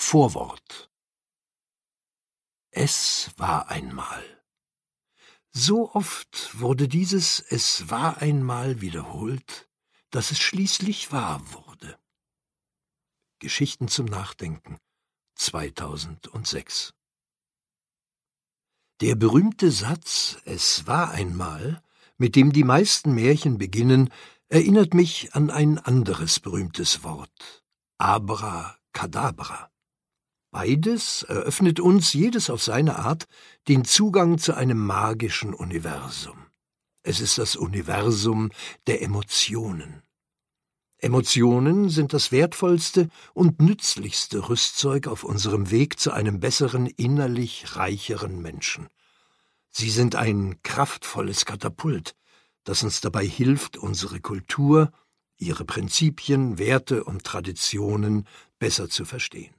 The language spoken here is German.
Vorwort. Es war einmal. So oft wurde dieses Es war einmal wiederholt, dass es schließlich wahr wurde. Geschichten zum Nachdenken, 2006. Der berühmte Satz »Es war einmal«, mit dem die meisten Märchen beginnen, erinnert mich an ein anderes berühmtes Wort: Abracadabra. Beides eröffnet uns, jedes auf seine Art, den Zugang zu einem magischen Universum. Es ist das Universum der Emotionen. Emotionen sind das wertvollste und nützlichste Rüstzeug auf unserem Weg zu einem besseren, innerlich reicheren Menschen. Sie sind ein kraftvolles Katapult, das uns dabei hilft, unsere Kultur, ihre Prinzipien, Werte und Traditionen besser zu verstehen.